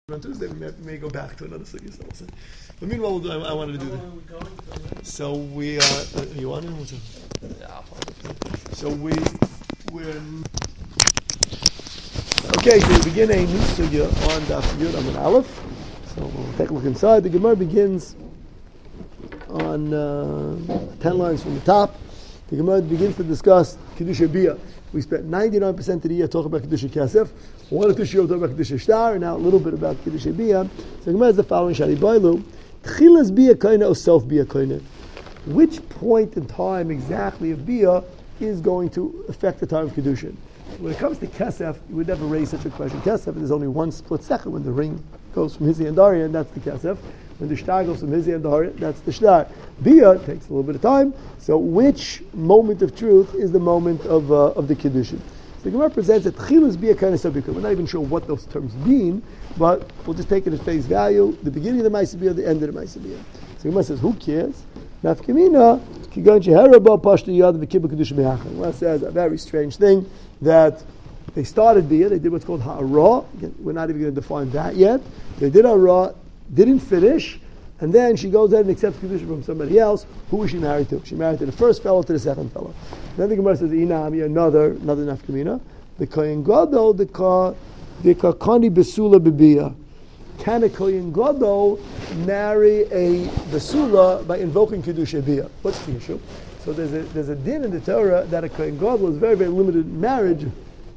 On Tuesday, we may go back to another sugya. But meanwhile, I wanted to do that. So we you want it? Yeah. So we're okay. So we begin a new sugya on Daf Yud Amud Aleph. So we'll take a look inside. The Gemara begins on 10 lines from the top. The Gemara begins to discuss Kedusha Bia. We spent 99% of the year talking about Kedusha Kesef. One or two years talking about Kedusha Shtar, and now a little bit about Kedusha Bia. So the Gemara is the following: Shari Bailu, Tchilas Bia Kaina or Self Bia Kaina. Which point in time exactly of Bia is going to affect the time of Kedushin? When it comes to Kesef, you would never raise such a question. Kesef, there's only one split second when the ring goes from Hizi and Daria, and that's the Kesef. When the Shtar goes from Hizi and Daria, that's the Shtar. Bia takes a little bit of time. So which moment of truth is the moment of the Kedushin? So the Gemara presents that Tchilas Bia Kaina Self Bia Kaina. We're not even sure what those terms mean, but we'll just take it at face value. The beginning of the Ma'aseh Bia, the end of the Ma'aseh Bia. So the Gemara says, who cares? Nafkamina, Kigan Sheheraba Pashta Yad V'Kibbutz Kedusha Me'achar. The Gemara says a very strange thing that they started Bia, they did what's called Ha'ara. We're not even going to define that yet. They did Ha'ara, didn't finish, and then she goes ahead and accepts Kedusha from somebody else. Who was she married to? She married to the first fellow, to the second fellow. Then the Gemara says, Inami, another nafkamina. The Kohen Gadol, the Kakani Besula Bibia. Can a Kohen Gadol marry a Besula by invoking Kedusha Bia? What's the issue? So there's a din in the Torah that a Kohen Gadol is very, very limited marriage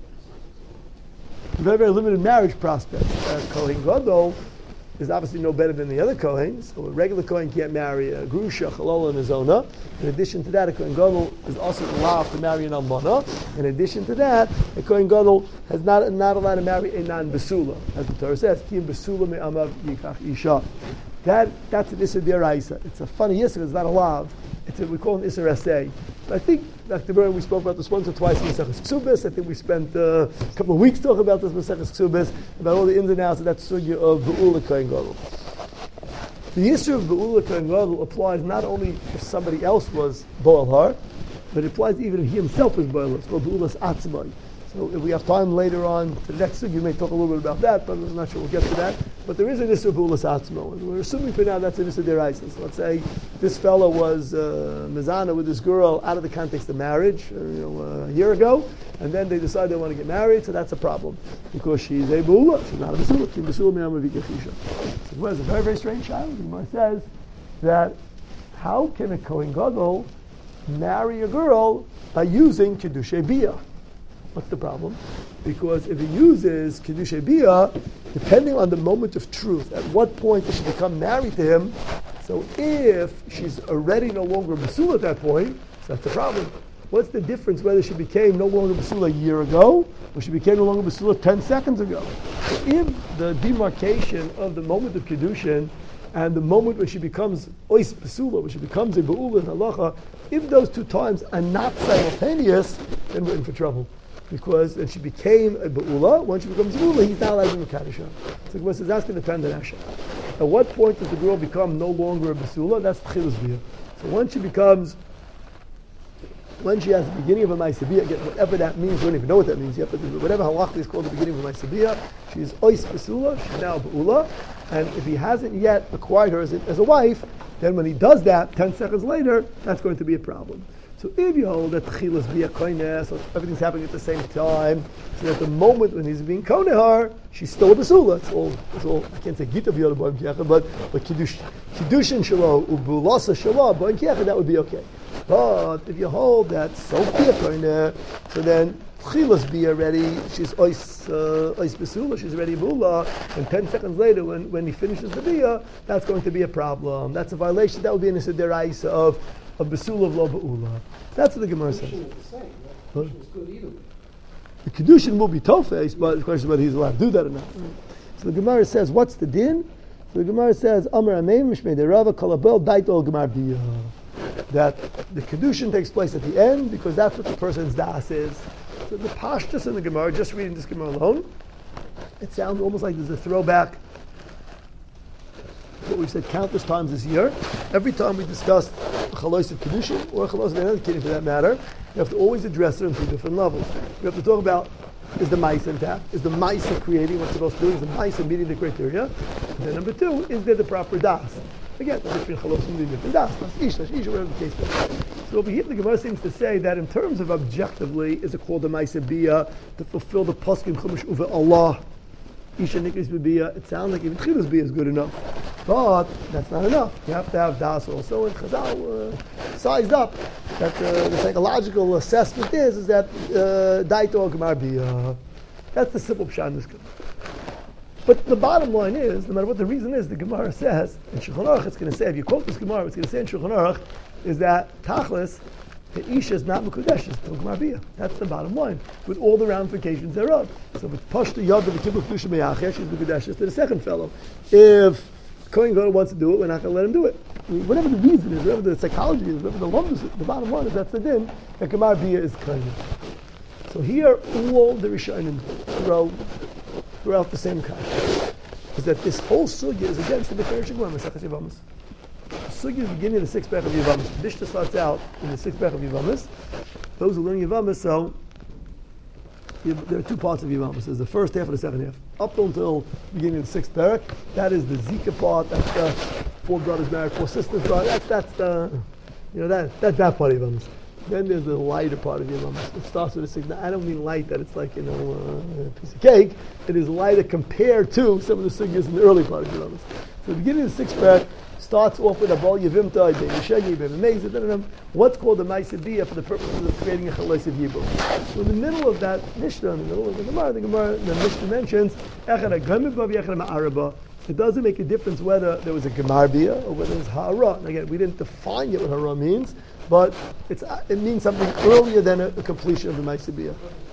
prospect. Kohen Gadol is obviously no better than the other Kohen. So a regular Kohen can't marry a Grusha, Chalala, and a Zona. In addition to that, a Kohen Gadol is also allowed to marry an Almana. In addition to that, a Kohen Gadol is not allowed to marry a non-Besula. As the Torah says, Ki Besula me'amav yikach isha. That's an Issa D'Oraisa. It's a funny Issa, it's not allowed. We call it Issa Rasei. I think, Dr. Burn, we spoke about this once or twice in Maseches Ksubis. I think we spent a couple of weeks talking about this Maseches Ksubis, about all the ins and outs of that sugya of Be'ula Kohen Gadol. The issue of Be'ula Kohen Gadol applies not only if somebody else was Bo'al Har, but it applies even if he himself is Bo'al Har. It's called Be'ulas Atzmai. So if we have time later on to the next sugya, we may talk a little bit about that, but I'm not sure we'll get to that. But there is an issue of Be'ulas Atzmo, and we're assuming for now that's an issue of D'Oraisa. So let's say this fellow was mezana with this girl out of the context of marriage, a year ago, and then they decide they want to get married, so that's a problem because she's a Be'ula, she's not a Besula. She's Besula me'amav yikach isha. So it's a very, very strange child. The Gemara says that how can a Kohen Gadol marry a girl by using Kedusha Bia? What's the problem? Because if he uses Kedusha Bia, depending on the moment of truth, at what point does she become married to him? So if she's already no longer Besula at that point, so that's the problem. What's the difference whether she became no longer Besula a year ago or she became no longer Besula 10 seconds ago? So if the demarcation of the moment of Kedushin and the moment when she becomes Ois Besula, when she becomes a Be'ula in Halacha, if those two times are not simultaneous, then we're in for trouble. Because if she became a Be'ula, once she becomes a Be'ula, he's not allowed to be Mekadosh. So the says that's going to depend on Asher. At what point does the girl become no longer a Besula? That's Tchilas Bia. So when she has the beginning of a Ma'aseh Bia, again, whatever that means, we don't even know what that means yet, but whatever halachah is called the beginning of a Ma'aseh Bia, she's Ois Besula, she's now a Be'ula, and if he hasn't yet acquired her as a wife, then when he does that, 10 seconds later, that's going to be a problem. So if you hold that Tchilas Bia Koines, so everything's happening at the same time, so at the moment when he's being Konehar, she's still a Besula. It's all, I can't say Gita B'Yoda B'Oim Kiyacha, but Kiddushin Shalom, Ubulasa Shalom, B'Oim Kiyacha, that would be okay. But if you hold that Bia Koines, so then Tchilas Bia already, she's Ois Besula, she's already Bula, and 10 seconds later when he finishes the Bia, that's going to be a problem. That's a violation. That would be an Issa D'Oraisa of Besula of Lo Ba'ula. That's what the Gemara says. The Kedushin will be Tofes, but the question is whether he's allowed to do that or not. So the Gemara says, what's the din? So the Gemara says, Amar Ameim Mishmei Derava Kolabel Daitol Gemar Bia. That the Kedushin takes place at the end because that's what the person's das is. So the Pashtus in the Gemara, just reading this Gemara alone, it sounds almost like there's a throwback what we've said countless times this year. Every time we discuss Chalos of Kedushin or Chalos of any other Kedushin for that matter, you have to always address it on two different levels. We have to talk about is the mice intact? Is the mice creating what's supposed to do? Is the mice meeting the criteria? And then number two, is there the proper das? Again, the different chalosim, the different das, isha, whatever the case is. So over here, the Gemara seems to say that in terms of objectively, is it called the Maisa Bia to fulfill the Poskim Chumash Uve Allah? Isha Nikris Bia. It sounds like even Chilus Bia is good enough, but that's not enough. You have to have das also. And Chazal sized up that the psychological assessment is that Daito Gemar Bia. That's the simple pshat in this Gemara. But the bottom line is, no matter what the reason is, the Gemara says, in Shulchan Aruch, it's going to say, if you quote this Gemara, it's going to say in Shulchan Aruch, is that Tachlis, the Isha is not Mekudesh, it's Gemara Bia. That's the bottom line, with all the ramifications thereof. So if it's Pashta Yad of the Kibbutz Kedusha Meyachesh, she's Mekudesh to the second fellow. If Kohen Gadol wants to do it, we're not going to let him do it. Whatever the reason is, whatever the psychology is, whatever the lumdus is, the bottom line is that's the din, that Gemara Bia is Kohen. So here, all the Rishonim throughout the same kasha is that this whole sugya is against the Beferish Gemara Masechas Yevamos. The sugya is beginning of the sixth parak of Yevamos. The Mishnah starts out in the sixth parak of Yevamos. Those who learn Yevamos, so there are two parts of Yevamos. There's the first half and the second half. Up until the beginning of the sixth parak, that is the Zika part. That's the four brothers married, four sisters married. That's the that's that part of Yevamos. Then there's the lighter part of Yevamos. It starts with a six. I don't mean light that it's like a piece of cake. It is lighter compared to some of the sugyas in the early part of Yevamos. So the beginning of the sixth parak starts off with a bal yevimta, yeshegi, bevimezid, what's called the Maisa Bia for the purposes of creating a chalosiv yibum. So in the middle of that Mishnah, in the middle of the Gemara, the Mishnah mentions echad hagamid bav yechad ma'araba. It doesn't make a difference whether there was a Gemar Bia or whether it was ha'ara. And again, we didn't define yet what ha'ara means, but it means something earlier than a completion of the Maisa Bia.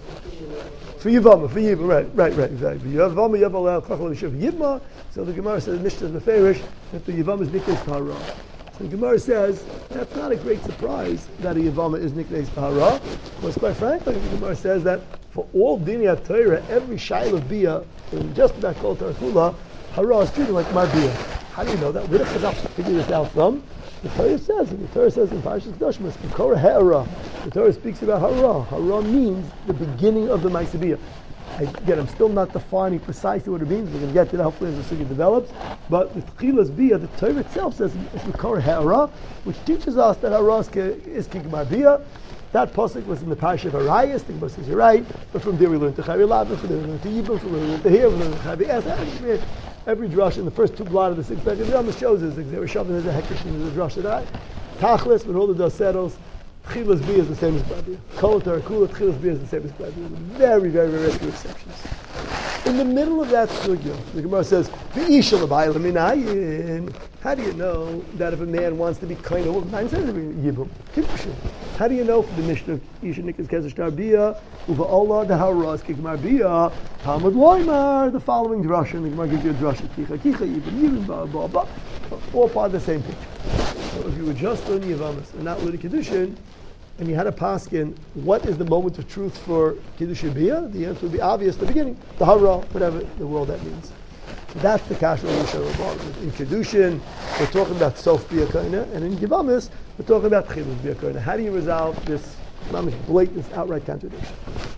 For Yivama, right, exactly. Yivama, Yavala, Chachal, Yivma. So the Gemara says, Mishnah is Meferish, that the Yivama is Niknes Tahara. So the Gemara says, that's not a great surprise that a Yivama is Niknes Tahara. Because quite frankly, the Gemara says that for all Dinei Torah, every Shail of Bia, in just about Kol Tarkula, Hara is treated like Mar Bia. How do you know that? Where did Chazal figure this out from? The Torah says in Parashas Kedoshim, Kikora Ha'ara. The Torah speaks about Hara. Hara means the beginning of the Maisa Bia. Again, I'm still not defining precisely what it means. We're going to get to that hopefully as the Sugya develops. But with Chilas Bia, the Torah itself says it's Kikora Ha'ara, which teaches us that Hara is Kikmar Bia. That pasuk was in the Parashat of Arayas. The Gemara says you're right, but from there we learned to Chayri Lav, from there we learned to Yibam, from there we learned to here, from there we learned to Chayri Es. Every drush in the first two blot of the sixth parak of Yevamos shows us there was Shavin, there's a Hekesh, and there's a drush that I. Tachlis, when all the dust settles, Chilas Bia is the same as Bia. Kol Tarakula, Chilas Bia is the same as Bia. Very, very, very few exceptions. In the middle of that sugya, the Gemara says, "V'isha l'bayla minayin." How do you know that if a man wants to be kind of a woman, says yibum, kiddushin? How do you know from the Mishnah Isha Nikis Kezesh Bia Uva Allah the Haras Kikmar Bia Talmud Loimar? The following drasha, and the Gemara gives you a drasha kicha yibum ba ba ba, all part of the same picture. So if you were just learning Yevamos and not learning kiddushin, and you had a paskin, what is the moment of truth for Kiddush Bia? The answer would be obvious at the beginning. The Hara, whatever the world that means. So that's the kasha we show about. In Kiddushin, we're talking about Sof Bia Koina, and in Yevamos, we're talking about Chilus Bia Koina. How do you resolve this blatant, outright contradiction?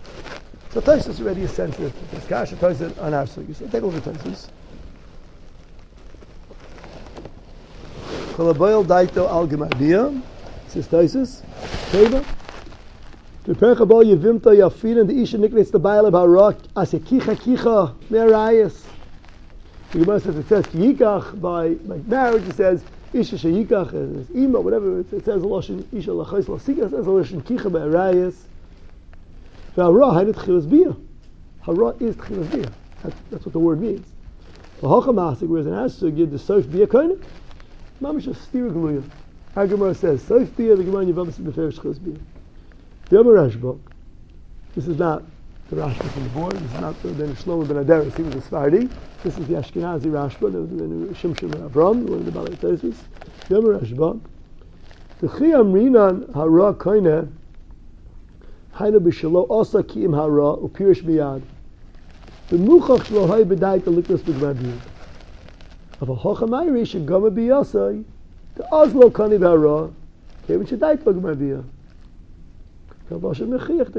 So Tosfos already is sensitive to this kasha. Tosfos on our sugi. So take a look at Tosfos. Kolaboyel Daito Al Gemar Bia. Says Tosfos, Teva. The perchabal yevimta yafin and the isha niknes the baal of harak as a kicha merayas. The Gemara says it says yikach by marriage. It says isha sheyikach is ima whatever. It says a lashon isha lachais lasika. It says a lashon kicha merayas. Hara had it chilas bia. Hara is chilas bia. That's what the word means. The hachamasik whereas an asugid the sof bia koine. Mamish a stira gluya. Our Gemara says, Sof Bia, the Gemara in Yevamos is Beferish Chos Bia. The Yomer Rashba, this is not the Rashba from the board, this is not the Shlomo ben Aderes, he was a Sephardi. This is the Ashkenazi Rashba, the Shimshon ben Avram, one of the Balei Tosfos. The Yomer Rashba, the Chiyam Rinan Hara Koine, Hainu B'Shalo Osa Ki'im Hara, Upirish Miyad. The Muchach Shlo Hai B'dai Talikos B'Gemar Bia. Of a Hochamayri Shegama B'Yasai, the Oslo Kani B'Hara, Kevin Shadai B'Gemar Bia. What did the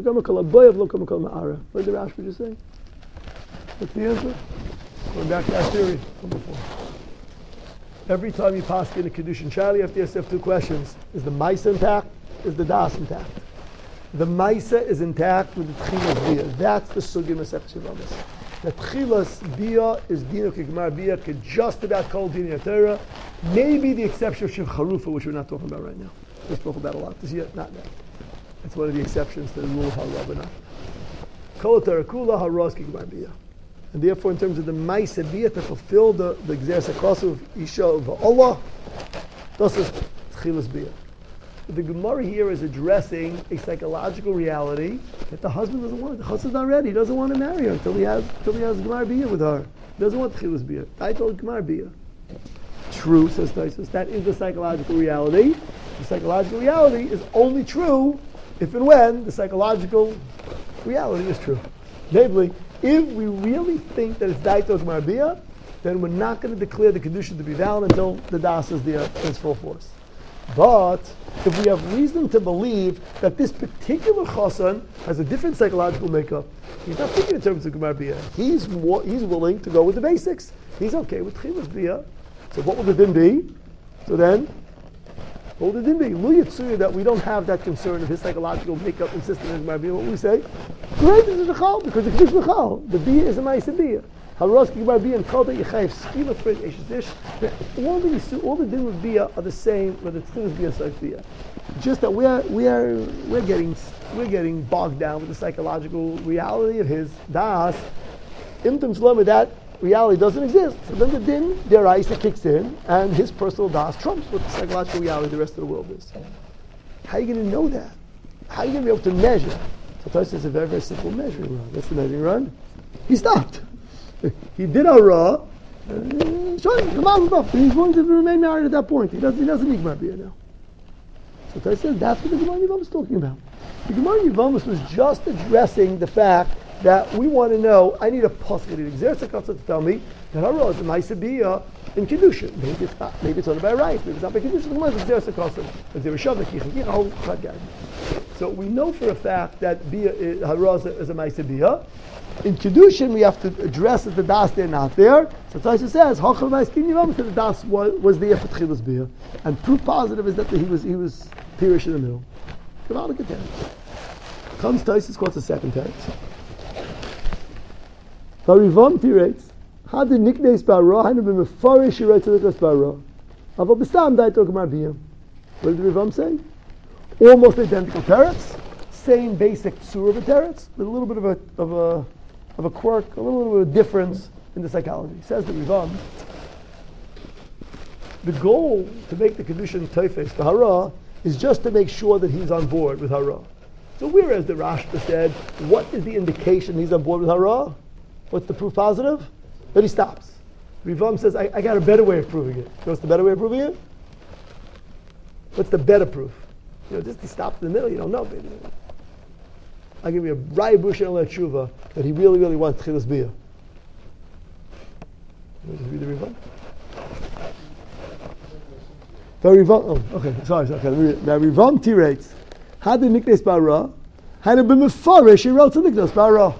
Rashba just say? What's the answer? Going back to that theory from before. Every time you pass in a Kedushin Shali, you have to ask yourself two questions. Is the Maisa intact? Is the Das intact? The Maisa is intact with the Tchilas Bia. That's the Sugya Masech Shivamas. The Tchilas Bia is Dino Kigmar Bia, could just about call Dino Torah. Maybe the exception of Shiv Charufa, which we're not talking about right now. We spoke about a lot this year, not now. That's one of the exceptions to the rule of Harabana. Kol Torah Kula Haraz Kigmar Bia. And therefore, in terms of the Maisa Bia, to fulfill the Gzer Sakosu of Isha of Allah, this is Tchilas Bia. The Gemara here is addressing a psychological reality that the husband doesn't want it. The husband's not ready. He doesn't want to marry her until he has Gemar Bia with her. He doesn't want Tchilas Bia. I told Gemar Bia. True, says Taisus. That is the psychological reality. The psychological reality is only true if and when the psychological reality is true. Namely, if we really think that it's Daito Gemar Bia, then we're not going to declare the Kedusha to be valid until the Das is there in its full force. But if we have reason to believe that this particular Chassan has a different psychological makeup, he's not thinking in terms of Gemar Bia. He's willing to go with the basics. He's okay with Tchilas Bia. So what will the din be? So then, what will the din be? Lu Yitzuya, that we don't have that concern of his psychological makeup and system in Gemar Bia. What will we say? Great, this is a Chal, because the Kedusha Chal. The Bia is a Ma'aseh Bia. All the din with Bia are the same, but the Tchilas Bia is Bia. Just that we're getting bogged down with the psychological reality of his Das. Imtum Shloma, that reality doesn't exist. So then the din, their Isa kicks in, and his personal Das trumps what the psychological reality of the rest of the world is. How are you going to know that? How are you going to be able to measure? So Tosfos is a very, very simple measuring rod. That's the measuring rod. He stopped. He did a raw. He's going to remain married at that point. He doesn't need Gemar Bia now. So Tosfos says that's what the Gemara Yevamos is talking about. The Gemara Yevamos was just addressing the fact that we want to know. I need a pasuk in Exerzakatza to tell me that Hara is a Ma'aseh Bia in Kedushin. Maybe it's not. Maybe it's only by right. Maybe it's not by Kedushin. The Gemara is Exerzakatza. But there is Shavna Kicha whole Chad. So we know for a fact that Bia Hara is a Ma'aseh Bia. In Kedushin, we have to address that the Das they're not there. So Tosfos says, "Hachal Ma'askin Yevamos," that the Das was there for Tchilas Bia, and proof positive is that he was Pirish in the middle. Kabbalic teretz. Comes Tosfos, quotes the second teretz. Harivam tirates. How did Nikneis Barra? How did the Mefarish he writes to Nikneis Barra? Avo B'stam Daito Gemar Bia. What did the Rivam say? Almost identical teretz. Same basic tzur of a teretz, with a little bit of a quirk, a little bit of a difference in the psychology. Says the Rivam, the goal to make the Kedushin Tosfos to Hara is just to make sure that he's on board with Hara. So whereas the Rashba said, what is the indication he's on board with Hara? What's the proof positive? That he stops. Rivam says, I got a better way of proving it. What's the better way of proving it? What's the better proof? Just he stopped in the middle, you don't know. I'll give you a Raya Busha and Tshuva that he really, really wants Tchilas Bia. Just read the Rivam. Sorry. Now Rivam tirates. How did Nikneis Barra? How did B'mefarish he wrote to Nikneis Barra?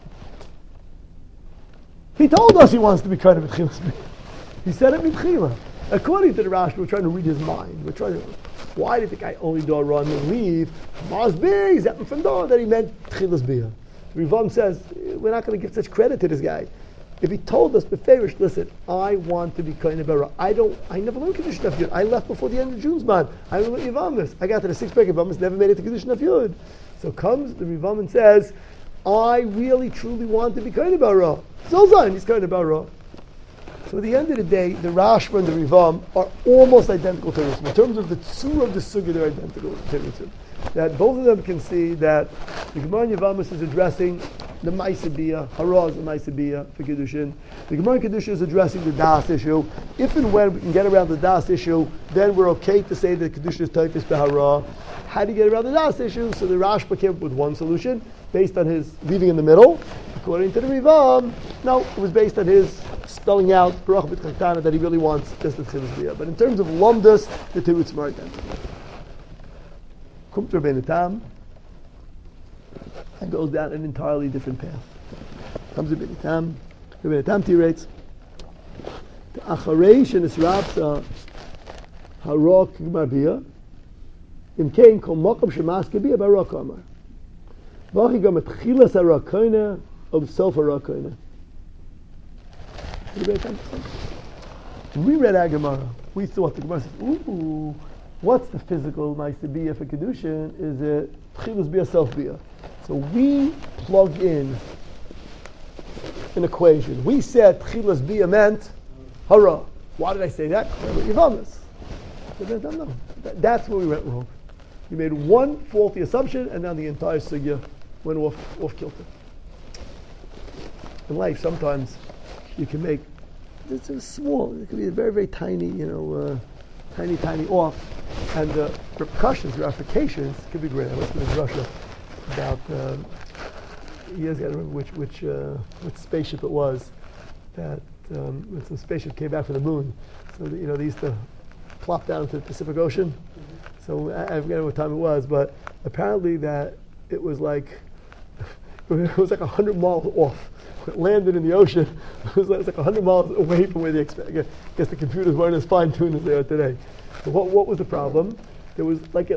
He told us he wants to be kind of a Tchilas Bia. He said it Mitchila. According to the Rashi, we're trying to read his mind. We're trying to. Why did the guy only do a run and leave? Mars big, from that he meant Tchilas Bia. Rivam says we're not going to give such credit to this guy. If he told us, Beferish, listen, I want to be kind of a. I never learned Kedushin Daf Yud. I left before the end of June's month. I learned Yivamis. I got to the 6th break of Yivamis, never made it to Kedushin Daf Yud. So comes the Rivam and says, I really truly want to be kind of a. Zolzan, he's kind of a. So at the end of the day, the Rashba and the Rivam are almost identical to this. In terms of the tzur of the sugi, they're identical to this. That both of them can see that the Gemara Yevamos is addressing the Ma'aseh Bia, Hara is the Ma'aseh Bia for Kedushin. The Gemara Kedushin is addressing the Das issue. If and when we can get around the Das issue, then we're okay to say that Kedushin is Tosfos b'Hara. How do you get around the Das issue? So the Rashba came up with one solution based on his leaving in the middle. According to the Rivam, no, it was based on his spelling out Baruch B'Chaktana that he really wants just the Tchilas Bia. But in terms of Lomdus, the two are identical. Kumt Rabbeinu Tam, and goes down an entirely different path. Comes Rabbeinu Tam. Rabbeinu Tam writes, the Acharei shenisrabta hara k'gmar im kein kol makom shemas k'bia bara kamar. V'achi gam etchilas hara koina of self hara koina. When we read our Gemara, we thought the Gemara says, ooh, what's the physical Ma'aseh Bia for Kedushin? Is it Tchilas Bia, Self Bia? So we plugged in an equation. We said Tchilas Bia meant hara. Why did I say that? Yivamas. No. That's where we went wrong. We made one faulty assumption, and now the entire sugya went off kilter. In life, sometimes you can make it's a small. It could be a very, very tiny, tiny off, and the repercussions, the ramifications could be great. I was in Russia about years ago. I don't remember which spaceship it was that when some spaceship came back from the moon. So they used to plop down into the Pacific Ocean. So I forget what time it was, but apparently that it was like 100 miles off. It landed in the ocean. It was like 100 miles away from where they expect. I guess the computers weren't as fine-tuned as they are today. So what was the problem? There was like a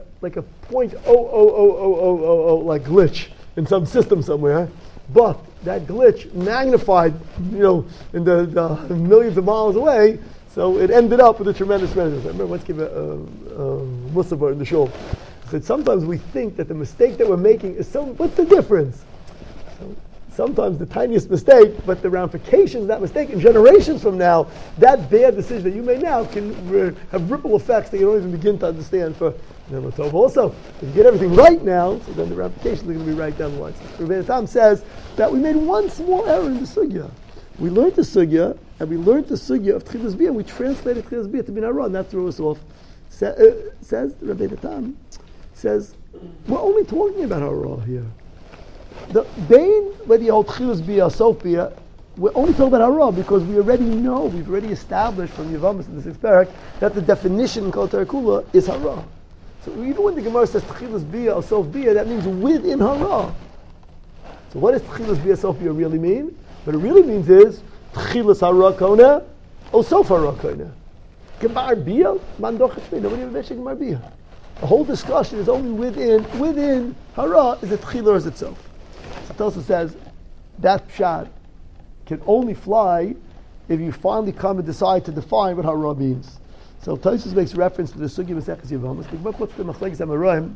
0.00000 like glitch in some system somewhere, but that glitch magnified, in the millions of miles away. So it ended up with a tremendous resonance. I remember once gave a Musafar in the show. I said sometimes we think that the mistake that we're making is so. What's the difference? Sometimes the tiniest mistake, but the ramifications of that mistake in generations from now, that bad decision that you made now can have ripple effects that you don't even begin to understand for Tov. Also, if you get everything right now, so then the ramifications are going to be right down the line. So Rabbeinu Tam says that we made one small error in the sugya. We learned the sugya, and we learned the sugya of Tchilas Bia, and we translated Tchilas Bia to Bin Hara, and that threw us off. Says Rabbeinu Tam, says, we're only talking about Hara here. The Bain, whether you hold Tchilas Bia or Sof Bia, we're only talking about Hara because we already know, we've already established from Yevamos in the 6th parak that the definition in Kol Torah Kula is Hara. So even when the Gemara says Tchilas Bia or Sof Bia, that means within Hara. So what does Tchilas Bia Sof Bia really mean? What it really means is Tchilas Hara Kona or Sof Hara Kona. Gemar Bia, Mandoch Hashmi, nobody ever mentioned Gemar Bia. The whole discussion is only within Hara, is it Tchila or is it Sof? So Tosa says that pshat can only fly if you finally come and decide to define what Hara means. So Tosa makes reference to the Sugi Maseches Yevamos. What's the Machlekes Amoraim?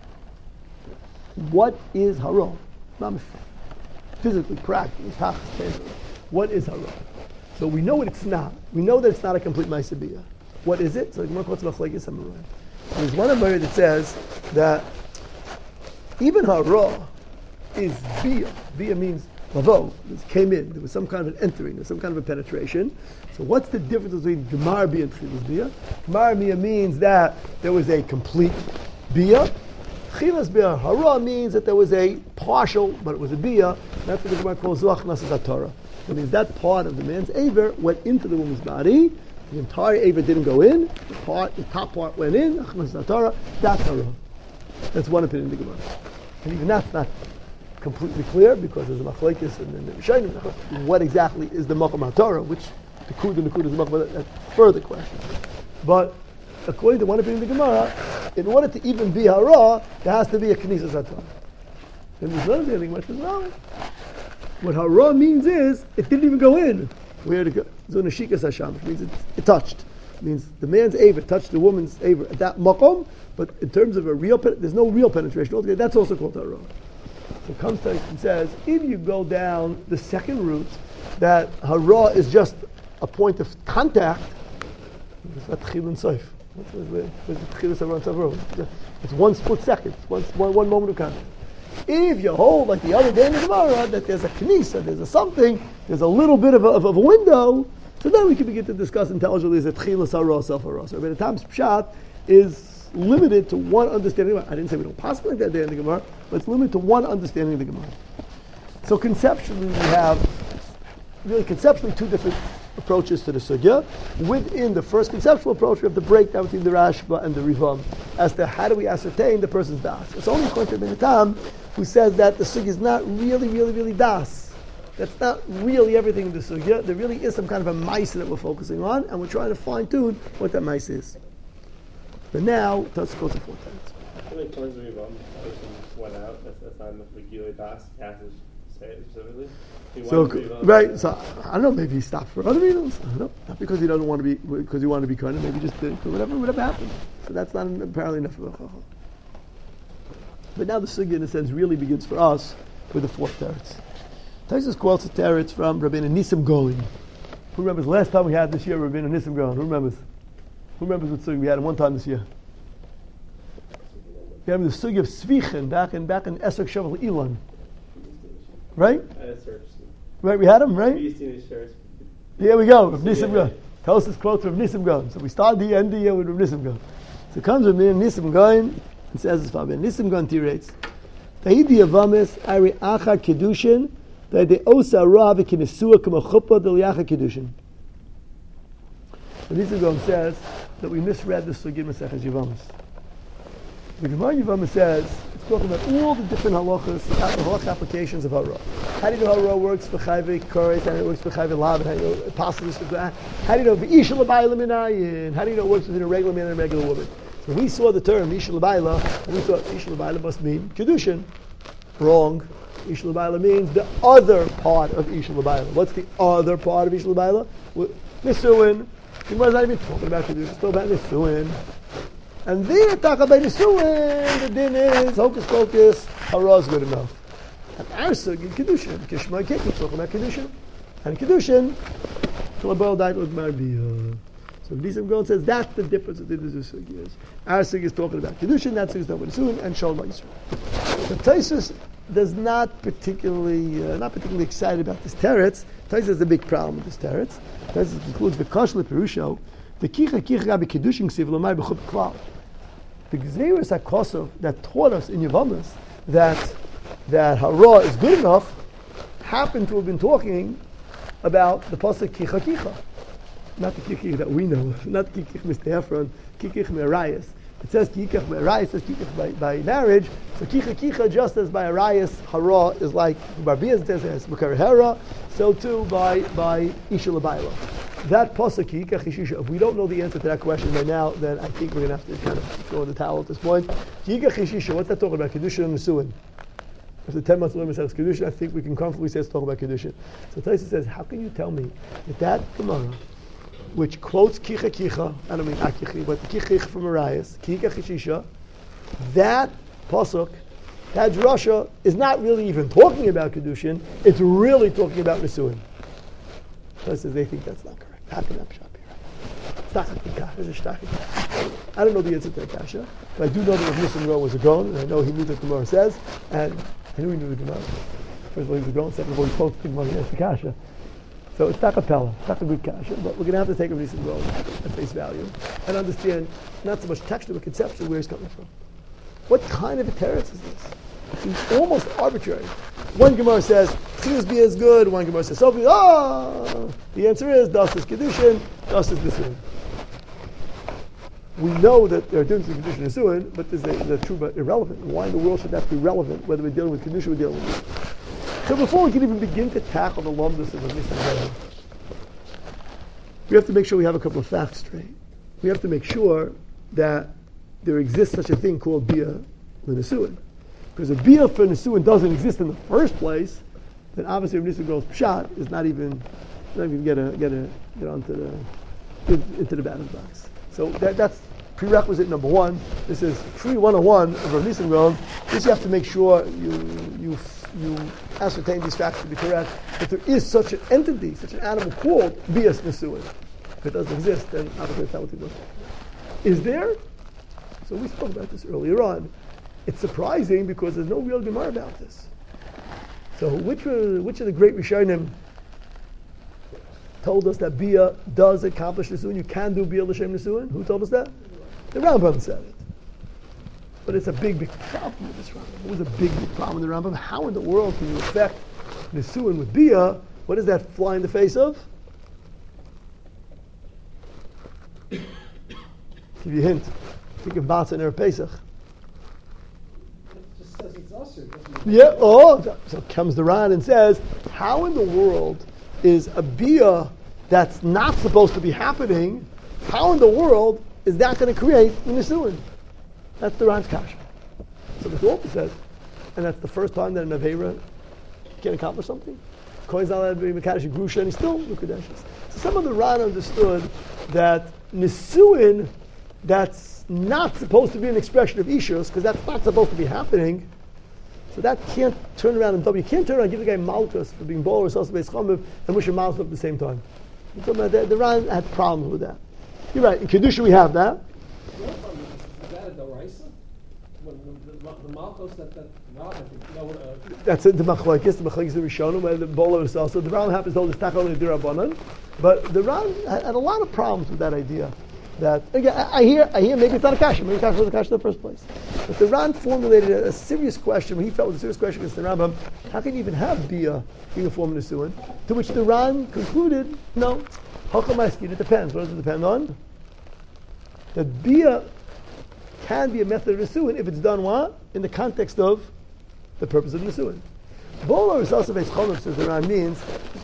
What is Hara? Physically, practically, what is Hara? So we know what it's not. We know that it's not a complete Ma'aseh Bia. What is it? So what's the Machlekes Amoraim? There's one Amar that says that even Hara is Bia. Bia means Lavo. It came in. There was some kind of an entering. There was some kind of a penetration. So what's the difference between Gemar Bia and Tchilas Bia? Gemar Bia means that there was a complete Bia. Tchilas Bia, Hara means that there was a partial, but it was a Bia. That's what the Gemara calls Zlachnas HaTorah. That means that part of the man's Aver went into the woman's body. The entire Aver didn't go in. The top part went in. Zlachnas HaTorah. That's Hara. That's one opinion of the Gemara. And even that's not completely clear because there's a machlekes and then the Rishonim. What exactly is the Makom HaTorah? Which the Kud is the Makom? That's a further question. But according to one opinion of the Gemara, in order to even be Hara, there has to be a Knesset HaTorah. And there's another thing which says, well, what Hara means is it didn't even go in. Where to go? Zonashikas Hashem, which means it touched. It means the man's Aver touched the woman's Aver at that Makom, but in terms of there's no real penetration altogether. That's also called Hara. So it comes to it and says, if you go down the second route, that Hara is just a point of contact, it's not Tchil and Sof. It's one split second, one moment of contact. If you hold, like the other day in the Gemara, that there's a Knisa, there's a something, there's a little bit of a window, so then we can begin to discuss intelligently, is it Tchilas Hara, Self Hara. So Rabbeinu Tam's pshat is limited to one understanding. I didn't say we don't pass like that day in the Gemara, but it's limited to one understanding of the Gemara. So conceptually, we have conceptually two different approaches to the sugya. Within the first conceptual approach, we have the breakdown between the Rashba and the Rivam as to how do we ascertain the person's das. It's only according to Rabbeinu Tam who says that the sugya is not really das. That's not really everything in the sugya. There really is some kind of a maisa that we're focusing on, and we're trying to fine tune what that maisa is. But now, let's go to 4 times. I feel like towards the Rivam, the person just went out. That's not enough for Gilei Das. He has to say it specifically. So right, so I don't know. Maybe he stopped for other reasons. I don't know. Not because he doesn't want to be, because he wanted to be kind. Maybe just whatever happened. So that's not apparently enough of a chacham. But now the sugya, in a sense, really begins for us with the 4th teretz. Taisus quotes a teretz from Rabbeinu Nisim Gaon. Who remembers last time we had this year Rabbeinu Nisim Gaon? Who remembers? Who remembers what sugya we had him one time this year? We had the sugya of Svichen back in Esrog Shavuot Elon. Right? Right, we had him, right? Here we go, Rav Nisim Gaon. Taisus quotes Rav Nisim Gaon. So we start the end of the year with Rav Nisim Gaon. So comes Rabbeinu Nisim Gaon and says as follows: Nisim Gaon tirates. Tahidi avamis ari acha kedushin. The osa ra v'kinesua kama chuppah d'liacha kedushin. The Nisim Gaon says that we misread the sugya Masechus Yevamos. The Gemara Yevamos says it's talking about all the different halachas applications of hara. How do you know hara works for chayvei koretz? How do you know it works for chayvei lav? How do you know apostles? How do you know v'isha l'bayla minayin? How do you know it works within a regular man and a regular woman? So we saw the term isha l'bayla, and we thought isha l'bayla must mean kedushin. Wrong. Isha l'bayla means the other part of Isha l'bayla. What's the other part of Isha l'bayla? Nisuin. The Gemara's not even talking about Kedushin, it's still about Nisuin. And there, talk about Nisuin, the din is, hocus pocus, hara is good enough. And our sugya, Kedushin, Kishma Kik, we're talking about Kedushin. And Kedushin, Kalabal died with Marbiyah. So Nisim Gaon says that's the difference between the two sugyas. Our sugya is talking about Kedushin, that sugya is talking about Nisuin, and Shalom Yisrael. But Taisus does not particularly excited about this teretz. Taisus has a big problem with this teretz. Taisus concludes the kashla perusho, the kicha gabi kedushin ksiv lomai b'chub klal. The gzeirus hakosov that taught us in Yevamos that hara is good enough happened to have been talking about the pasuk kicha, not the kicha that we know, not the kicha Mr. Efron, kicha merayas. It says kikach by arayas, it says kikach by marriage. So kicha just as by arayas, hara is like Barbias says makar hera. So too by isha l'bayla. That pasuk kikach ishisha. If we don't know the answer to that question right now, then I think we're going to have to kind of throw in the towel at this point. Kikach ishisha. What's that talking about? Kedushin and Nesuin. If the 10 months limit says kedushin, I think we can comfortably say it's talking about kedushin. So Taisa says, how can you tell me that Gemara, which quotes kicha, I don't mean akichi, but the kicha from Arias, kicha chishisha, that pasuk, that drasha is not really even talking about kedushin. It's really talking about nesuin. So says they think that's not correct. How can that be right? I don't know the answer to that kasha, but I do know that Nisim Gaon was a Gaon, and I know he knew what the Gemara says, and I knew he knew the Gemara. First of all, he was a Gaon. Second of all, he quotes the Gemara. He asked the kasha. So it's not a pella, it's not a good kasha, but we're going to have to take a Nisim Gaon at face value and understand not so much texture but conceptually where he's coming from. What kind of a teretz is this? It seems almost arbitrary. One Gemara says, seems to be as good, one Gemara says, so the answer is, das is Kedushin, das is Nesuin. We know that there are differences in Kedushin and Nesuin, but there's a true but irrelevant. Why in the world should that be relevant, whether we're dealing with Kedushin or we're dealing with Nesuin? So before we can even begin to tackle the lumdus of the Nisim Gaon, we have to make sure we have a couple of facts straight. We have to make sure that there exists such a thing called Bia L'Nesuin. Because if Bia for Nesuin doesn't exist in the first place, then obviously Nisim Gaon's pshat is not even get onto the batter's box. So that's prerequisite number one. This is free 101 of Rav Nisim Gaon. This you have to make sure you ascertain these facts to be correct, that there is such an entity, such an animal called Bias Nesuin. If it doesn't exist, then obviously it's not what it does. Is there? So we spoke about this earlier on. It's surprising because there's no real Gemara about this. So which of the great Rishonim told us that Bia does accomplish Nesuin? You can do Bia L'Shem Nesuin? Who told us that? The Rambam said it. But it's a big problem with this Rambam. It was a big problem with the Rambam. How in the world can you affect Nesuin with Bia? What does that fly in the face of? Give you a hint. Think of Matzah and Erev Pesach. It just says it's usher. Yeah. Oh, so comes the Ran and says, how in the world is a bia that's not supposed to be happening? How in the world is that going to create a nisuin? That's the Ran's kasha. So the Torah says, and that's the first time that an Aveira can accomplish something. Kohen's not allowed to be Mekadosh Grusha, and he's still Mekadosh. So some of the Ran understood that nisuin, that's not supposed to be an expression of ishus, because that's not supposed to be happening. So that can't turn around and double. You can't turn around and give the guy malchus for being bol or sos beis chamev and wish him malchus at the same time. The Ran had problems with that. You're right. In Kedusha we have that. Is that a Doraisa? The Malchus that Ram, I think, that's the machlokes. The machlokes the Rishonim, where the bowler is also. The Ram happens to hold the stachel in the dirabanan, but the Ram had a lot of problems with that idea. That again, I hear maybe it's not a kasha. Maybe kasha was a kasha in the first place. But the Ran formulated a serious question. When he felt it was a serious question against the Rambam, how can you even have bia being a form of nisuin? To which the Ran concluded, no. It depends. What does it depend on? That bia can be a method of nisuin if it's done what? In the context of the purpose of nisuin. Bola is also based cholim, says the Ran means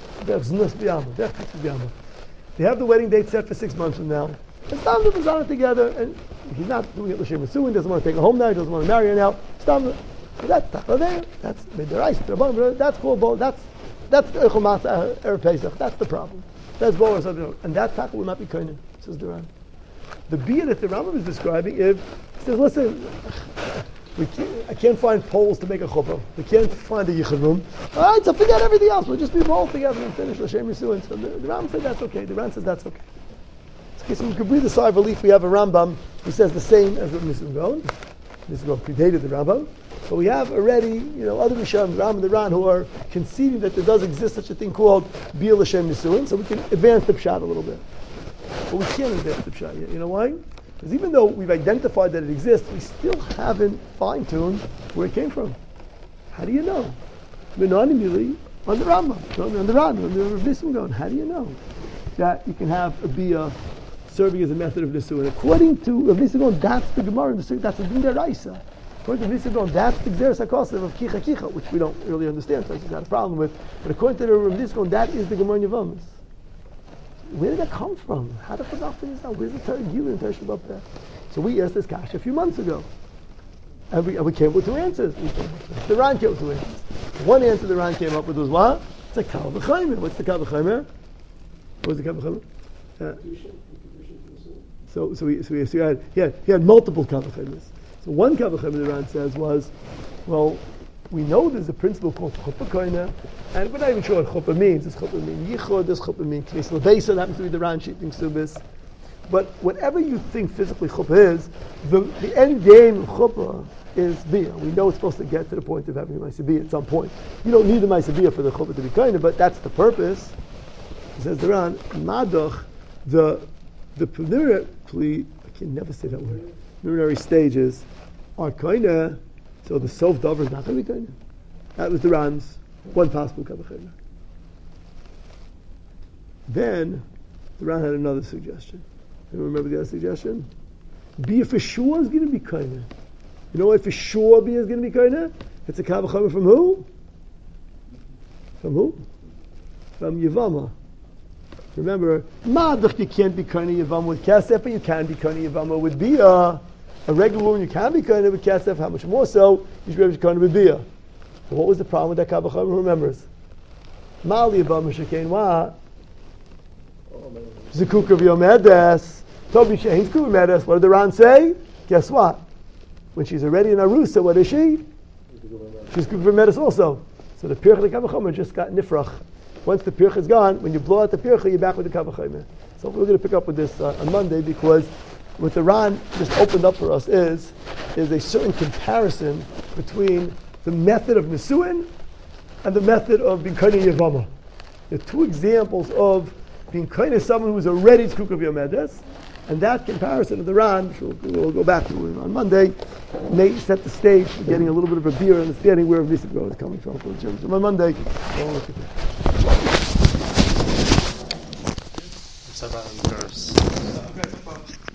they have the wedding date set for 6 months from now. And Stam is on it together, and he's not doing it l'shem nisuin, doesn't want to take her home now, he doesn't want to marry her now. Stam, that's tachla that's midaraisa, that's called bola, that's Eichel Matzah Erev Pesach, that's the problem. That's bola, and that tachla will not be koinen, says the Ran. The bia that the Rambam is describing, if he says, listen, I can't find poles to make a chuppah. We can't find a yichud room. All right, so forget everything else. We'll just be both together and finish l'shem nisuin. So the Rambam said that's okay. The Ran says that's okay. So we could breathe a sigh of relief. We have a Rambam who says the same as what Nissim Gaon. Nissim Gaon predated the Rambam. But we have already, other Rishonim, the Rambam and the Ran, who are conceding that there does exist such a thing called bia l'shem nisuin. So we can advance the pshat a little bit. But we can't advance the pshat yet. You know why? Because even though we've identified that it exists, we still haven't fine-tuned where it came from. How do you know? We're not immediately on the Rambam, on the Ran, on the Nissim Gaon. How do you know that you can have a bia serving as a method of nisuin? According to Rav Nissim Gaon, that's the Gemara, that's the Din Deraisa. According to Rav Nissim Gaon, that's the Gzeres HaKosev of Kicha Kicha, which we don't really understand, so it's got a problem with. But according to Rav Nissim Gaon, that is the Gemara in Yevamos. Where did that come from? How did Chazal figure this out? Where's the Torah Gila and Torah up there? So we asked this kasha a few months ago. And we came up with 2 answers. The Ran came up with 2 answers. One answer the Ran came up with was what? It's a Kal V'Chaymer. What's the Kal V'Chaymer? What was the Kal V'Chaymer? So he had multiple Kal V'Chaymers. So one Kal V'Chaymer the Ran says was, well, we know there's a principle called Chuppah Koina, and we're not even sure what Chuppah means. Does Chuppah mean Yichud? Does Chuppah mean Knes L'Beisa? That happens to be the Ran Sheeting Subis. But whatever you think physically Chuppah is, the end game of Chuppah is Bia. We know it's supposed to get to the point of having a Maisa Bia at some point. You don't need the Maisa Bia for the Chuppah to be Koina, but that's the purpose. It says the Ran, Madach, the preliminary, I can never say that word, preliminary stages are Koina. So the sof davar is not going to be koina. That was the Ran's one possible kavachayna. Then the Ran had another suggestion. You remember the other suggestion? Bia for sure is going to be koina. You know why for sure Bia is going to be koina? It's a kavachayna from who? From who? From Yevama. Remember, Madach you can't be koina Yevama with Kesef, but you can be koina Yevama with Bia. A regular woman you can be koina with Kesef, how much more so you should be able to koina with Bia. So what was the problem with that kavachayma? Who remembers? Mali Yevama shekain what? Zikuk of Yomedes. Tobi Shehin Zikuk Yomedes. What did the Ran say? Guess what? When she's already in Arusa, what is she? She's Zikuk of Yomedes also. So the pirch of the kavachayma just got nifrach. Once the pirch is gone, when you blow out the pirch, you're back with the kavachayma. So we're going to pick up with this on Monday, because what the Ran just opened up for us is a certain comparison between the method of Nisuin and the method of being Koine Yevama. There are 2 examples of being Koine someone who is already Tzkuk of Yomedes, and that comparison of the Ran, which we'll go back to on Monday, may set the stage for getting a little bit of a beer understanding where Nissim Gaon is coming from. So on Monday, we'll look at that.